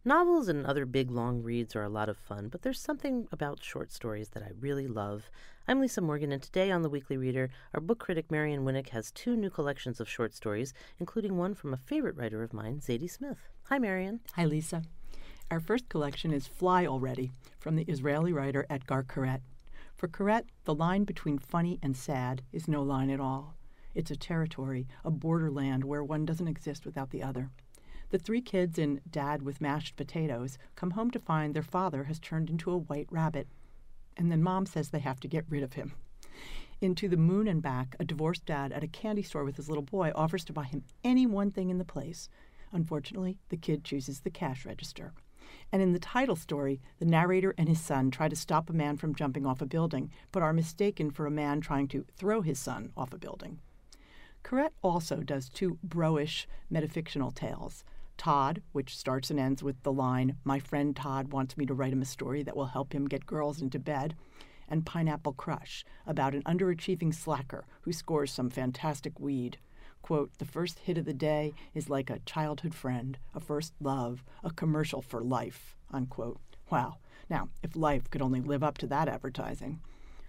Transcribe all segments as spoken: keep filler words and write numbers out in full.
Novels and other big, long reads are a lot of fun, but there's something about short stories that I really love. I'm Lisa Morgan, and today on The Weekly Reader, our book critic Marion Winnick has two new collections of short stories, including one from a favorite writer of mine, Zadie Smith. Hi, Marion. Hi, Lisa. Our first collection is Fly Already, from the Israeli writer Etgar Keret. For Keret, the line between funny and sad is no line at all. It's a territory, a borderland where one doesn't exist without the other. The three kids in Dad with Mashed Potatoes come home to find their father has turned into a white rabbit. And then Mom says they have to get rid of him. In To the Moon and Back, a divorced dad at a candy store with his little boy offers to buy him any one thing in the place. Unfortunately, the kid chooses the cash register. And in the title story, the narrator and his son try to stop a man from jumping off a building, but are mistaken for a man trying to throw his son off a building. Keret also does two bro-ish metafictional tales. Todd, which starts and ends with the line, "My friend Todd wants me to write him a story that will help him get girls into bed," and Pineapple Crush, about an underachieving slacker who scores some fantastic weed. Quote, "The first hit of the day is like a childhood friend, a first love, a commercial for life," unquote. Wow. Now, if life could only live up to that advertising.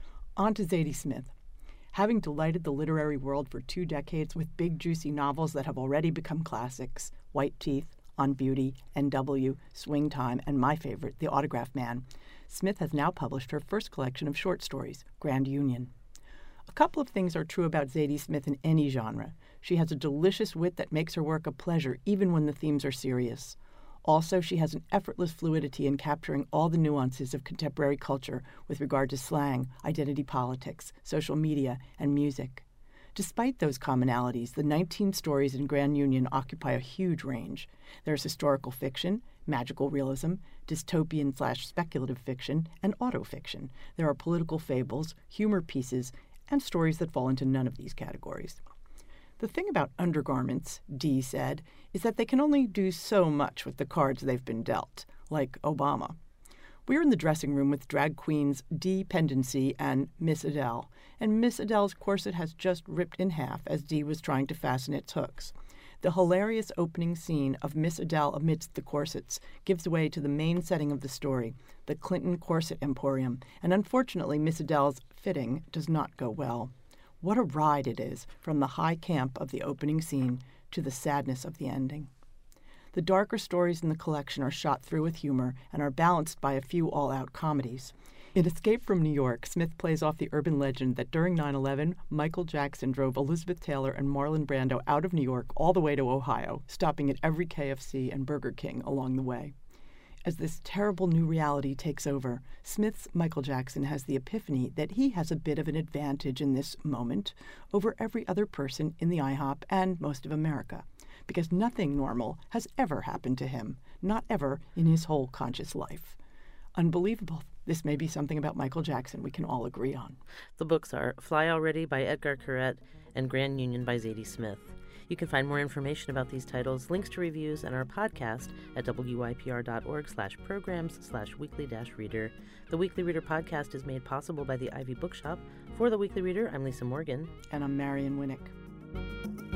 On to Zadie Smith. Having delighted the literary world for two decades with big, juicy novels that have already become classics, White Teeth, On Beauty, N W, Swing Time, and my favorite, The Autograph Man, Smith has now published her first collection of short stories, Grand Union. A couple of things are true about Zadie Smith in any genre. She has a delicious wit that makes her work a pleasure, even when the themes are serious. Also, she has an effortless fluidity in capturing all the nuances of contemporary culture with regard to slang, identity politics, social media, and music. Despite those commonalities, the nineteen stories in Grand Union occupy a huge range. There's historical fiction, magical realism, dystopian slash speculative fiction, and autofiction. There are political fables, humor pieces, and stories that fall into none of these categories. The thing about undergarments, Dee said, is that they can only do so much with the cards they've been dealt, like Obama. We're in the dressing room with drag queens Dee Pendency and Miss Adele, and Miss Adele's corset has just ripped in half as Dee was trying to fasten its hooks. The hilarious opening scene of Miss Adele amidst the corsets gives way to the main setting of the story, the Clinton Corset Emporium, and unfortunately Miss Adele's fitting does not go well. What a ride it is from the high camp of the opening scene to the sadness of the ending. The darker stories in the collection are shot through with humor and are balanced by a few all-out comedies. In Escape from New York, Smith plays off the urban legend that during nine eleven, Michael Jackson drove Elizabeth Taylor and Marlon Brando out of New York all the way to Ohio, stopping at every K F C and Burger King along the way. As this terrible new reality takes over, Smith's Michael Jackson has the epiphany that he has a bit of an advantage in this moment over every other person in the IHOP and most of America, because nothing normal has ever happened to him, not ever in his whole conscious life. Unbelievable. This may be something about Michael Jackson we can all agree on. The books are Fly Already by Etgar Keret and Grand Union by Zadie Smith. You can find more information about these titles, links to reviews, and our podcast at wypr.org slash programs slash weekly dash reader. The Weekly Reader podcast is made possible by the Ivy Bookshop. For The Weekly Reader, I'm Lisa Morgan. And I'm Marion Winnick.